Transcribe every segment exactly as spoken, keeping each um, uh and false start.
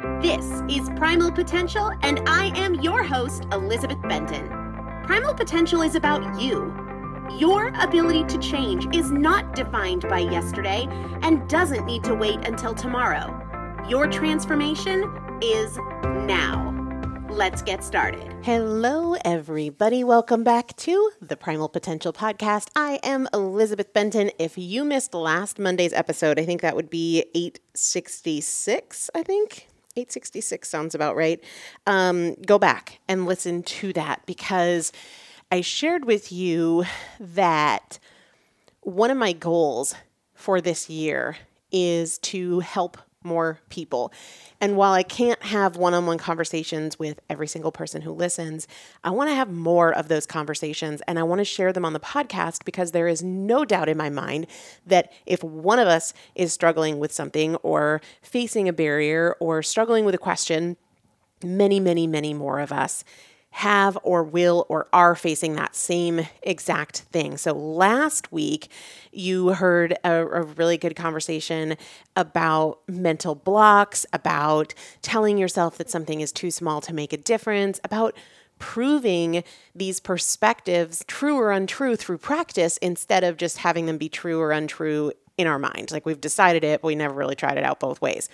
This is Primal Potential, and I am your host, Elizabeth Benton. Primal Potential is about you. Your ability to change is not defined by yesterday and doesn't need to wait until tomorrow. Your transformation is now. Let's get started. Hello, everybody. Welcome back to the Primal Potential Podcast. I am Elizabeth Benton. If you missed last Monday's episode, I think that would be eight sixty-six, I think. eight sixty-six sounds about right. Um, go back and listen to that because I shared with you that one of my goals for this year is to help more people. And while I can't have one-on-one conversations with every single person who listens, I want to have more of those conversations and I want to share them on the podcast because there is no doubt in my mind that if one of us is struggling with something or facing a barrier or struggling with a question, many, many, many more of us have or will or are facing that same exact thing. So last week, you heard a, a really good conversation about mental blocks, about telling yourself that something is too small to make a difference, about proving these perspectives true or untrue through practice instead of just having them be true or untrue in our mind. Like we've decided it, but we never really tried it out both ways.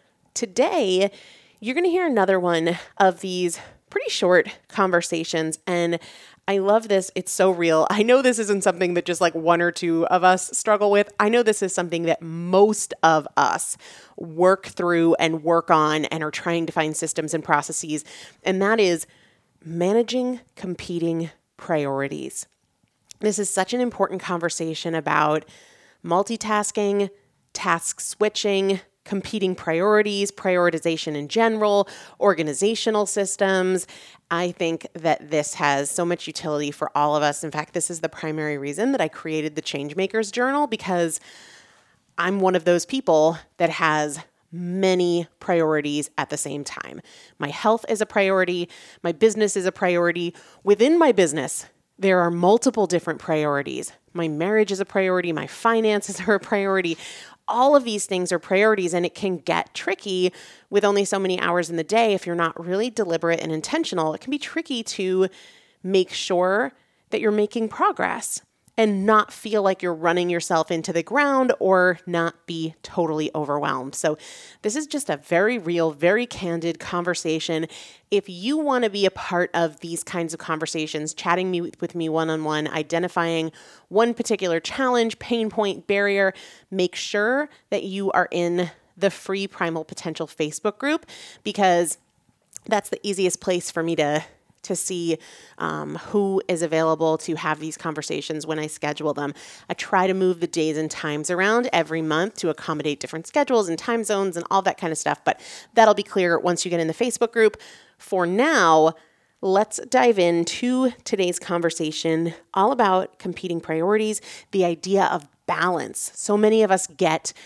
Today, you're going to hear another one of these pretty short conversations. And I love this. It's so real. I know this isn't something that just like one or two of us struggle with. I know this is something that most of us work through and work on and are trying to find systems and processes. And that is managing competing priorities. This is such an important conversation about multitasking, task switching, competing priorities, prioritization in general, organizational systems. I think that this has so much utility for all of us. In fact, this is the primary reason that I created the Changemakers Journal because I'm one of those people that has many priorities at the same time. My health is a priority. My business is a priority. Within my business, there are multiple different priorities. My marriage is a priority. My finances are a priority. All of these things are priorities, and it can get tricky with only so many hours in the day. If you're not really deliberate and intentional, it can be tricky to make sure that you're making progress and not feel like you're running yourself into the ground or not be totally overwhelmed. So this is just a very real, very candid conversation. If you want to be a part of these kinds of conversations, chatting me with me one-on-one, identifying one particular challenge, pain point, barrier, make sure that you are in the free Primal Potential Facebook group because that's the easiest place for me to to see um, who is available to have these conversations when I schedule them. I try to move the days and times around every month to accommodate different schedules and time zones and all that kind of stuff, but that'll be clear once you get in the Facebook group. For now, let's dive into today's conversation all about competing priorities, the idea of balance. So many of us get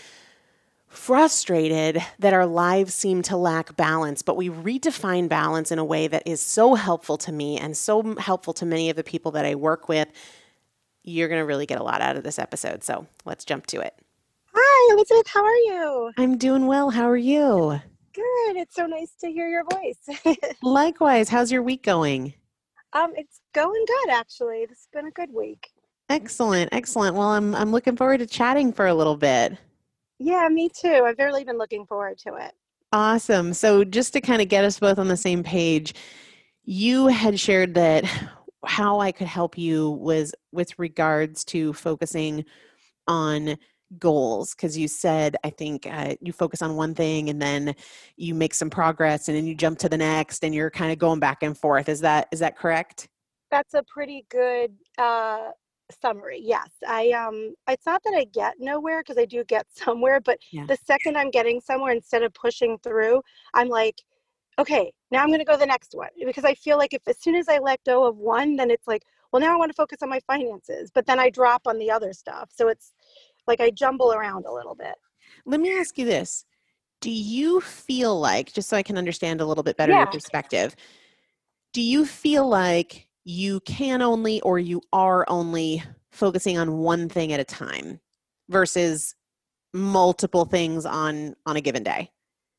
frustrated that our lives seem to lack balance, but we redefine balance in a way that is so helpful to me and so helpful to many of the people that I work with. You're going to really get a lot out of this episode, so let's jump to it. Hi, Elizabeth. How are you? I'm doing well. How are you? Good. It's so nice to hear your voice. Likewise. How's your week going? Um, it's going good, actually. This has been a good week. Excellent. Excellent. Well, I'm I'm looking forward to chatting for a little bit. Yeah, me too. I've really been looking forward to it. Awesome. So just to kind of get us both on the same page, you had shared that how I could help you was with regards to focusing on goals, because you said, I think uh, you focus on one thing and then you make some progress and then you jump to the next and you're kind of going back and forth. Is that is that correct? That's a pretty good uh, summary. Yes. I um it's not that I get nowhere because I do get somewhere, but Yeah. the second I'm getting somewhere, instead of pushing through, I'm like, okay, now I'm going to go to the next one, because I feel like if as soon as I let go of one, then it's like, well, now I want to focus on my finances, but then I drop on the other stuff. So it's like I jumble around a little bit. Let me ask you this. Do you feel like, just so I can understand a little bit better Yeah. your perspective, do you feel like you can only or you are only focusing on one thing at a time versus multiple things on on a given day?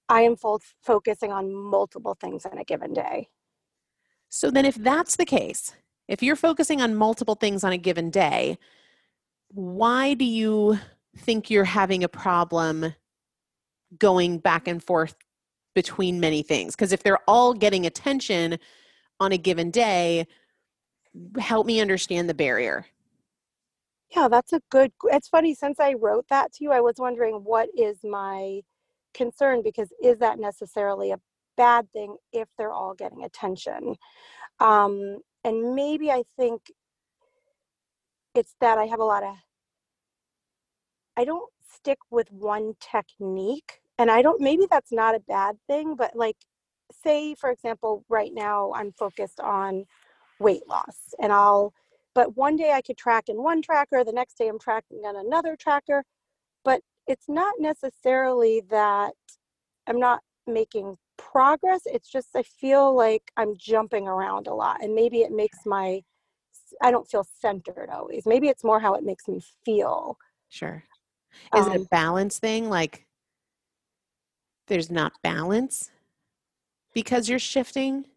I am full focusing on multiple things in a given day. So then if that's the case, if you're focusing on multiple things on a given day, why do you think you're having a problem going back and forth between many things? Because if they're all getting attention on a given day, help me understand the barrier. Yeah, that's a good, it's funny, since I wrote that to you, I was wondering what is my concern, because is that necessarily a bad thing if they're all getting attention? Um, and maybe I think it's that I have a lot of, I don't stick with one technique, and I don't, maybe that's not a bad thing, but like, say, for example, right now I'm focused on weight loss, and I'll, but one day I could track in one tracker, the next day I'm tracking on another tracker, but it's not necessarily that I'm not making progress. It's just, I feel like I'm jumping around a lot, and maybe it makes my, I don't feel centered always. Maybe it's more how it makes me feel. Sure. Is Um, it a balance thing? Like there's not balance because you're shifting?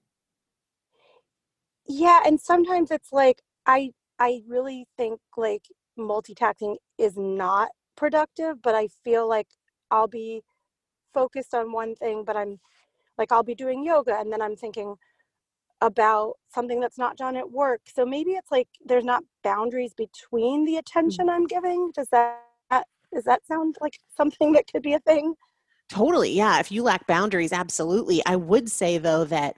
yeah. And sometimes it's like, I, I really think like multitasking is not productive, but I feel like I'll be focused on one thing, but I'm like, I'll be doing yoga and then I'm thinking about something that's not done at work. So maybe it's like there's not boundaries between the attention I'm giving. Does that does that sound like something that could be a thing? Totally. Yeah. If you lack boundaries, absolutely. I would say though that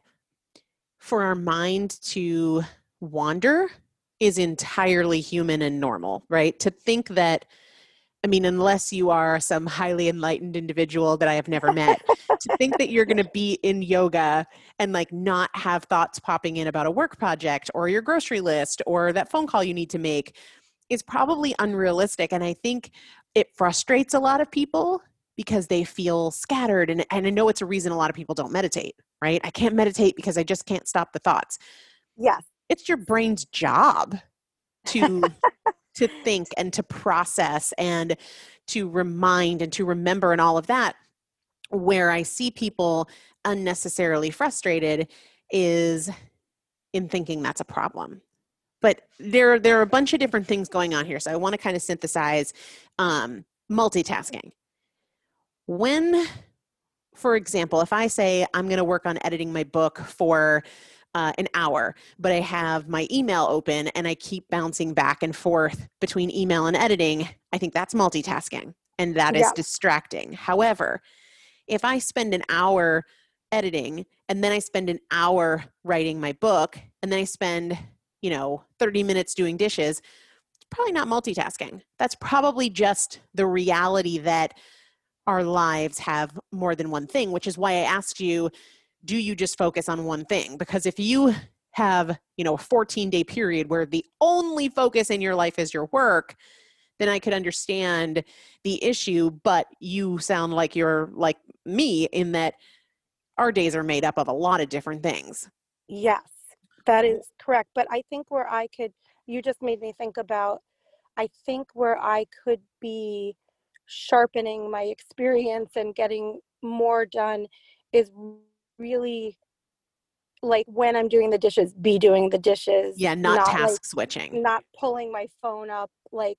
for our mind to wander is entirely human and normal, right? To think that, I mean, unless you are some highly enlightened individual that I have never met, to think that you're going to be in yoga and like not have thoughts popping in about a work project or your grocery list or that phone call you need to make is probably unrealistic. And I think it frustrates a lot of people because they feel scattered. And, and I know it's a reason a lot of people don't meditate, right? I can't meditate because I just can't stop the thoughts. Yes. It's your brain's job to to think and to process and to remind and to remember and all of that. Where I see people unnecessarily frustrated is in thinking that's a problem. But there, there are a bunch of different things going on here. So I want to kind of synthesize um, multitasking. When, for example, if I say I'm going to work on editing my book for uh, an hour, but I have my email open and I keep bouncing back and forth between email and editing, I think that's multitasking and that is Yeah. distracting. However, if I spend an hour editing and then I spend an hour writing my book and then I spend, you know, thirty minutes doing dishes, it's probably not multitasking. That's probably just the reality that our lives have more than one thing, which is why I asked you, do you just focus on one thing? Because if you have, you know, a fourteen day period where the only focus in your life is your work, then I could understand the issue. But you sound like you're like me in that our days are made up of a lot of different things. Yes, that is correct. But I think where I could, you just made me think about, I think where I could be sharpening my experience and getting more done is really like when I'm doing the dishes, be doing the dishes. Yeah, not, not task like, switching. Not pulling my phone up, like,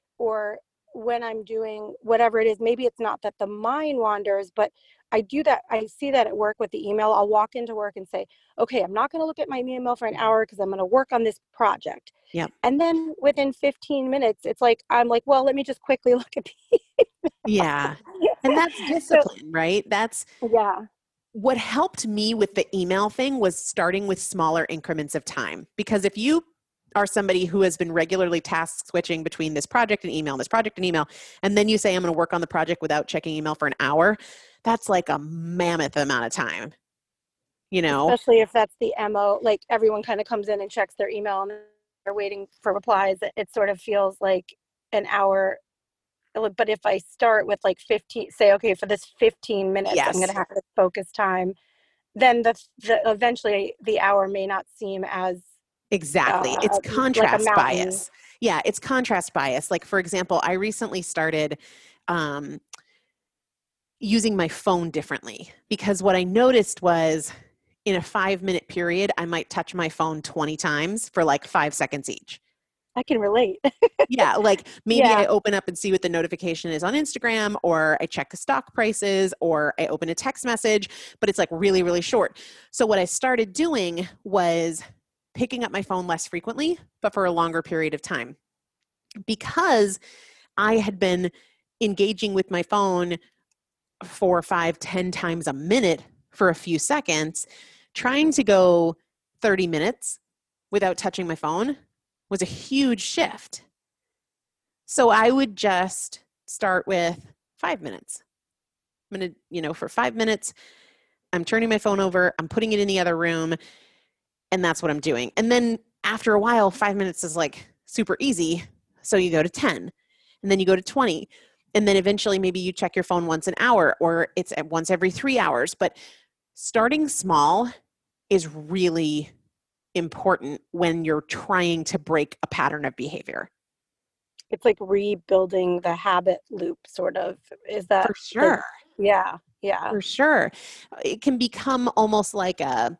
or when I'm doing whatever it is, maybe it's not that the mind wanders, but I do that. I see that at work with the email. I'll walk into work and say, okay, I'm not going to look at my email for an hour because I'm going to work on this project. Yep. And then within fifteen minutes, it's like, I'm like, well, let me just quickly look at the email. Yeah. And that's discipline, so, right? That's, yeah. What helped me with the email thing was starting with smaller increments of time. Because if you are somebody who has been regularly task switching between this project and email, this project and email, and then you say, I'm going to work on the project without checking email for an hour, that's like a mammoth amount of time, you know? Especially if that's the M O, like everyone kind of comes in and checks their email and they're waiting for replies. It sort of feels like an hour. But if I start with like fifteen, say, okay, for this fifteen minutes, yes. I'm going to have this focus time, then the, the eventually the hour may not seem as Exactly. Uh, it's contrast like bias. Yeah, it's contrast bias. Like, for example, I recently started, um, using my phone differently, because what I noticed was in a five minute period, I might touch my phone twenty times for like five seconds each. I can relate. Yeah, like maybe Yeah. I open up and see what the notification is on Instagram, or I check the stock prices, or I open a text message, but it's like really, really short. So what I started doing was picking up my phone less frequently, but for a longer period of time, because I had been engaging with my phone four, five, ten times a minute for a few seconds. Trying to go thirty minutes without touching my phone was a huge shift. So I would just start with five minutes. I'm going to, you know, for five minutes, I'm turning my phone over, I'm putting it in the other room, and that's what I'm doing. And then after a while, five minutes is like super easy. So you go to ten, and then you go to twenty. And then eventually maybe you check your phone once an hour, or it's at once every three hours. But starting small is really important when you're trying to break a pattern of behavior. It's like rebuilding the habit loop, sort of. Is that For sure. The, yeah, yeah. For sure. It can become almost like a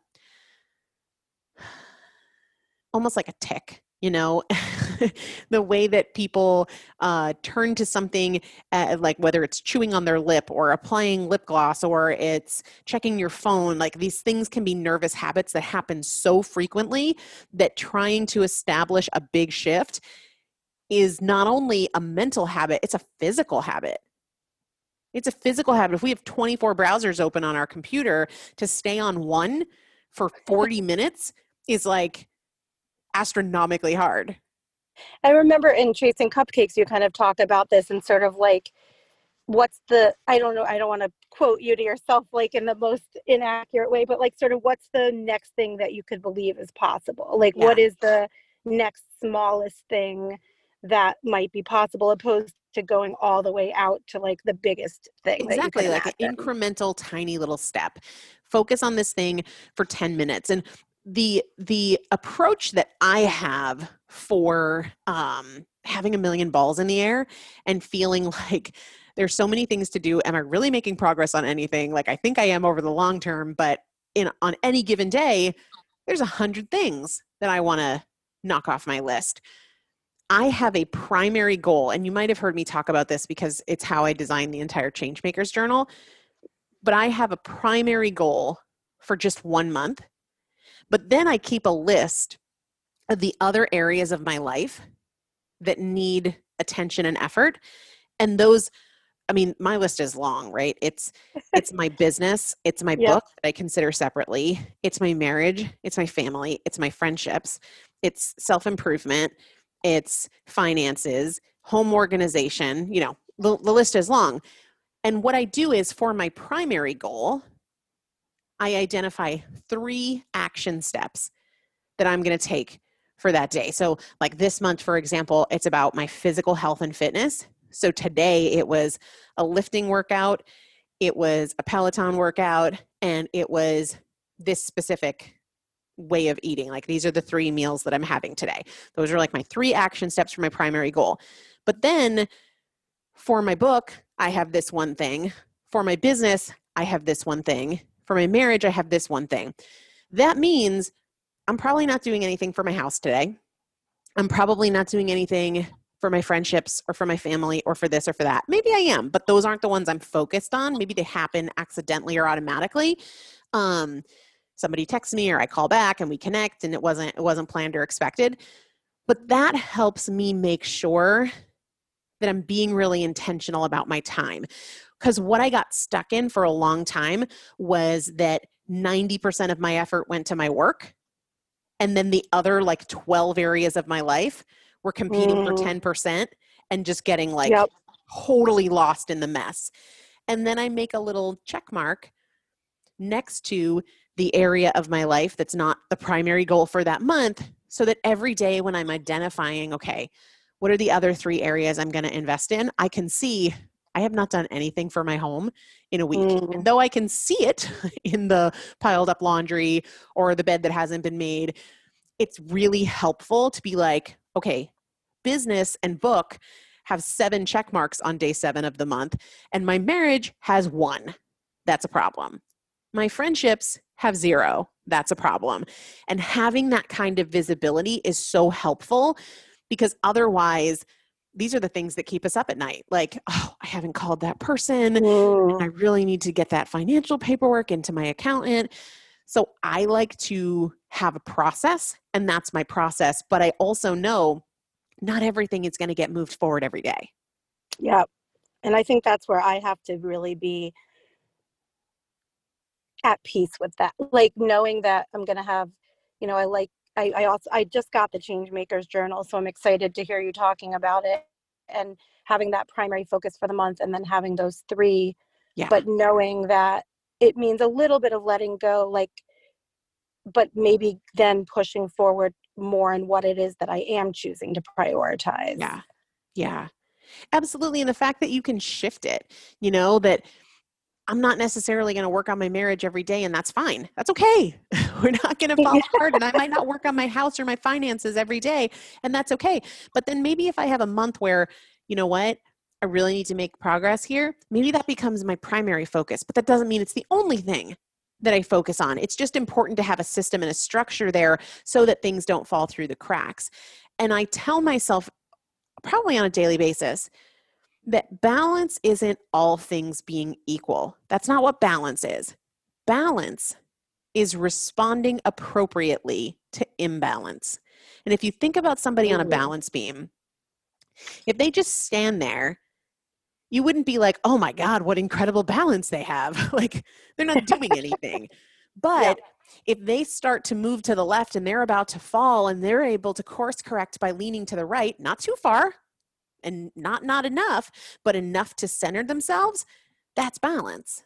almost like a tick, you know, the way that people uh, turn to something uh, like whether it's chewing on their lip or applying lip gloss or it's checking your phone, like these things can be nervous habits that happen so frequently that trying to establish a big shift is not only a mental habit, it's a physical habit. It's a physical habit. If we have twenty-four browsers open on our computer, to stay on one for forty minutes is like astronomically hard. I remember in Chasing Cupcakes, you kind of talk about this and sort of like, what's the, I don't know, I don't want to quote you to yourself like in the most inaccurate way, but like sort of what's the next thing that you could believe is possible? Like Yeah. What is the next smallest thing that might be possible, opposed to going all the way out to like the biggest thing Exactly, that you like could an imagine. incremental tiny little step. Focus on this thing for ten minutes. And the the approach that I have for um, having a million balls in the air and feeling like there's so many things to do. Am I really making progress on anything? Like I think I am over the long term, but in on any given day, there's a hundred things that I want to knock off my list. I have a primary goal, and you might have heard me talk about this because it's how I designed the entire Changemakers Journal, but I have a primary goal for just one month. But then I keep a list of the other areas of my life that need attention and effort. And those, I mean, my list is long, right? It's it's my business, it's my Yep. book that I consider separately, it's my marriage, it's my family, it's my friendships, it's self-improvement, it's finances, home organization, you know, the, the list is long. And what I do is for my primary goal, I identify three action steps that I'm going to take for that day. So like this month, for example, it's about my physical health and fitness. So today it was a lifting workout, it was a Peloton workout, and it was this specific way of eating. Like these are the three meals that I'm having today. Those are like my three action steps for my primary goal. But then for my book, I have this one thing. For my business, I have this one thing. For my marriage, I have this one thing. That means I'm probably not doing anything for my house today. I'm probably not doing anything for my friendships or for my family or for this or for that. Maybe I am, but those aren't the ones I'm focused on. Maybe they happen accidentally or automatically. Um, somebody texts me or I call back and we connect and it wasn't, it wasn't planned or expected. But that helps me make sure that I'm being really intentional about my time. Because what I got stuck in for a long time was that ninety percent of my effort went to my work. And then the other like twelve areas of my life were competing mm. for ten percent and just getting like yep. totally lost in the mess. And then I make a little check mark next to the area of my life that's not the primary goal for that month, so that every day when I'm identifying, okay, what are the other three areas I'm going to invest in? I can see I have not done anything for my home in a week. Mm. And though I can see it in the piled up laundry or the bed that hasn't been made, it's really helpful to be like, okay, business and book have seven check marks on day seven of the month, and my marriage has one. That's a problem. My friendships have zero. That's a problem. And having that kind of visibility is so helpful, because otherwise, these are the things that keep us up at night. Like, oh, I haven't called that person. Mm. And I really need to get that financial paperwork into my accountant. So I like to have a process, and that's my process. But I also know not everything is going to get moved forward every day. Yeah. And I think that's where I have to really be at peace with that. Like knowing that I'm going to have, you know, I like, I, I also, I just got the Change Makers Journal. So I'm excited to hear you talking about it and having that primary focus for the month, and then having those three, Yeah. but knowing that it means a little bit of letting go, like, but maybe then pushing forward more in what it is that I am choosing to prioritize. Yeah. Yeah. Absolutely. And the fact that you can shift it, you know, that I'm not necessarily going to work on my marriage every day, and that's fine. That's okay. We're not going to fall apart, and I might not work on my house or my finances every day, and that's okay. But then maybe if I have a month where, you know what, I really need to make progress here, maybe that becomes my primary focus, but that doesn't mean it's the only thing that I focus on. It's just important to have a system and a structure there so that things don't fall through the cracks. And I tell myself probably on a daily basis that balance isn't all things being equal. That's not what balance is. Balance is responding appropriately to imbalance. And if you think about somebody on a balance beam, if they just stand there, you wouldn't be like, oh my God, what incredible balance they have. Like, they're not doing anything. But yeah. If they start to move to the left and they're about to fall, and they're able to course correct by leaning to the right, not too far, and not not enough, but enough to center themselves, that's balance.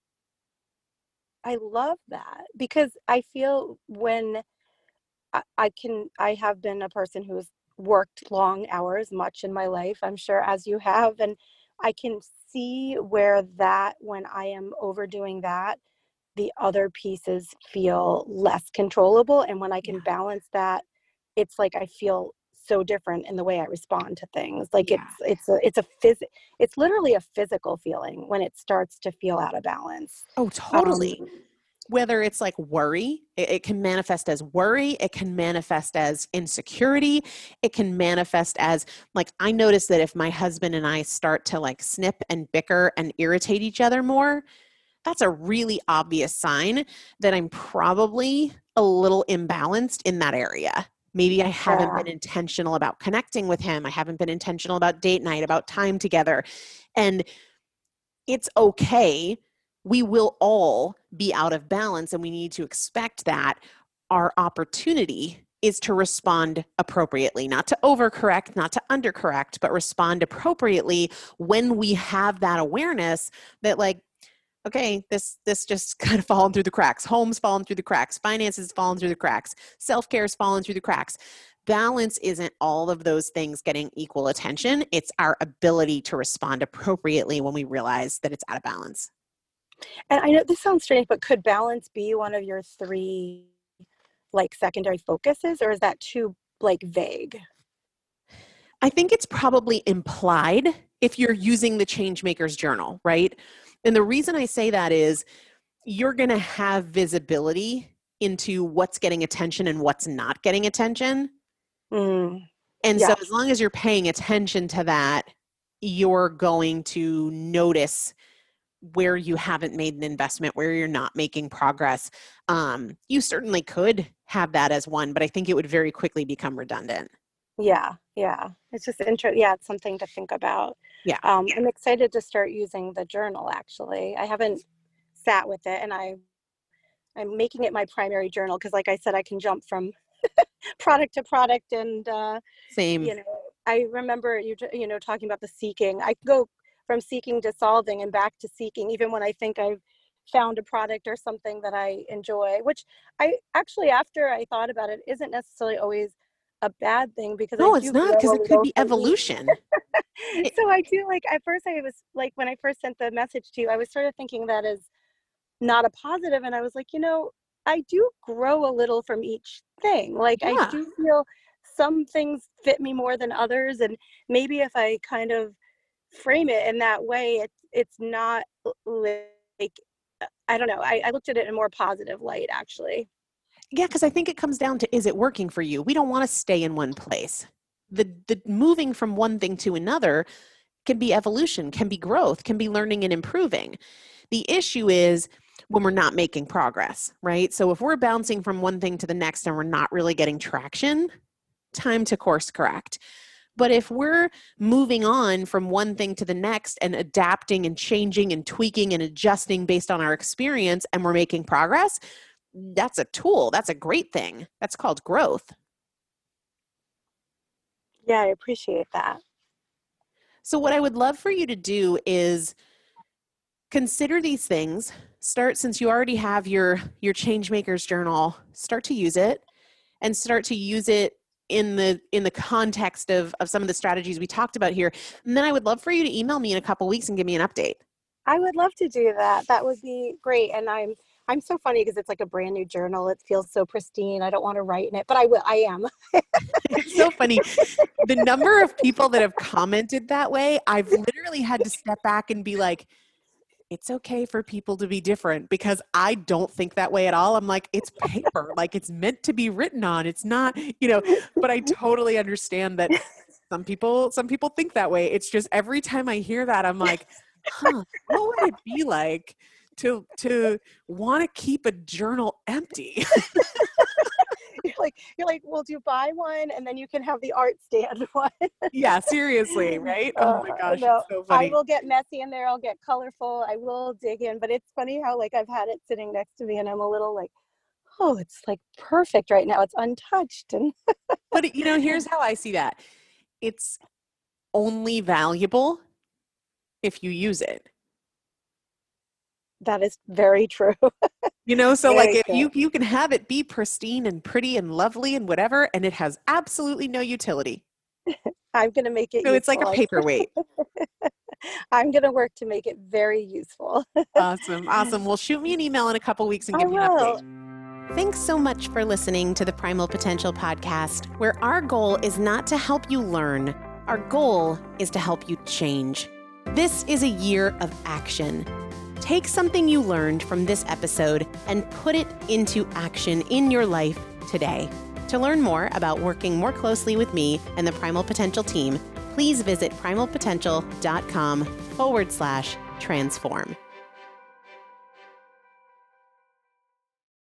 I love that, because I feel when I, I can, I have been a person who's worked long hours much in my life, I'm sure as you have, and I can see where that, when I am overdoing that, the other pieces feel less controllable. And when I can yeah. balance that, it's like I feel so different in the way I respond to things. Like yeah. it's it's a it's a phys- it's literally a physical feeling when it starts to feel out of balance. Oh, totally. Um, Whether it's like worry, it, it can manifest as worry, it can manifest as insecurity, it can manifest as like, I notice that if my husband and I start to like snip and bicker and irritate each other more, that's a really obvious sign that I'm probably a little imbalanced in that area. Maybe I haven't yeah. been intentional about connecting with him. I haven't been intentional about date night, about time together. And it's okay. We will all be out of balance, and we need to expect that. Our opportunity is to respond appropriately, not to overcorrect, not to undercorrect, but respond appropriately when we have that awareness that like, okay, this this just kind of fallen through the cracks. Home's fallen through the cracks. Finances fallen through the cracks. Self-care's fallen through the cracks. Balance isn't all of those things getting equal attention. It's our ability to respond appropriately when we realize that it's out of balance. And I know this sounds strange, but could balance be one of your three like secondary focuses, or is that too like vague? I think it's probably implied if you're using the Change Makers Journal, right? And the reason I say that is you're going to have visibility into what's getting attention and what's not getting attention. Mm, and yeah. so as long as you're paying attention to that, you're going to notice where you haven't made an investment, where you're not making progress. Um, you certainly could have that as one, but I think it would very quickly become redundant. Yeah, yeah. It's just interesting. Yeah, it's something to think about. Yeah. Um, I'm excited to start using the journal, actually. I haven't sat with it, and I, I'm making it my primary journal because, like I said, I can jump from product to product. And, uh, Same. you know, I remember you, you know, talking about the seeking. I go from seeking to solving and back to seeking, even when I think I've found a product or something that I enjoy, which I actually, after I thought about it, isn't necessarily always a bad thing, because no, I it's do not, because it could be from evolution. each. So I do, like, at first I was like, when I first sent the message to you, I was sort of thinking that as not a positive, and I was like, you know, I do grow a little from each thing. Like, Yeah. I do feel some things fit me more than others. And maybe if I kind of frame it in that way, it's, it's not like, I don't know. I, I looked at it in a more positive light, actually. Yeah, because I think it comes down to, is it working for you? We don't want to stay in one place. The the moving from one thing to another can be evolution, can be growth, can be learning and improving. The issue is when we're not making progress, right? So if we're bouncing from one thing to the next and we're not really getting traction, time to course correct. But if we're moving on from one thing to the next and adapting and changing and tweaking and adjusting based on our experience and we're making progress, that's a tool. That's a great thing. That's called growth. Yeah, I appreciate that. So what I would love for you to do is consider these things. Start, since you already have your, your Changemakers journal, start to use it and start to use it in the in the context of, of some of the strategies we talked about here. And then I would love for you to email me in a couple weeks and give me an update. I would love to do that. That would be great. And I'm I'm so funny because it's like a brand new journal. It feels so pristine. I don't want to write in it, but I will. I am. It's so funny. The number of people that have commented that way, I've literally had to step back and be like, it's okay for people to be different, because I don't think that way at all. I'm like, it's paper, like it's meant to be written on. It's not, you know, but I totally understand that some people, some people think that way. It's just every time I hear that, I'm like, huh, what would it be like to, to want to keep a journal empty? You're like, you're like, well, do you buy one and then you can have the art stand one? Yeah, seriously, right? Oh my gosh, uh, no, it's so funny. I will get messy in there. I'll get colorful. I will dig in, but it's funny how like I've had it sitting next to me and I'm a little like, oh, it's like perfect right now. It's untouched. And but you know, here's how I see that. It's only valuable if you use it. that is very true. You know, so Very like if true. you, you can have it be pristine and pretty and lovely and whatever, and it has absolutely no utility. I'm going to make it So it's like a useful. paperweight. I'm going to work to make it very useful. Awesome. Awesome. Well, shoot me an email in a couple weeks and I give me an will. update. Thanks so much for listening to the Primal Potential podcast, where our goal is not to help you learn. Our goal is to help you change. This is a year of action. Take something you learned from this episode and put it into action in your life today. To learn more about working more closely with me and the Primal Potential team, please visit primalpotential.com forward slash transform.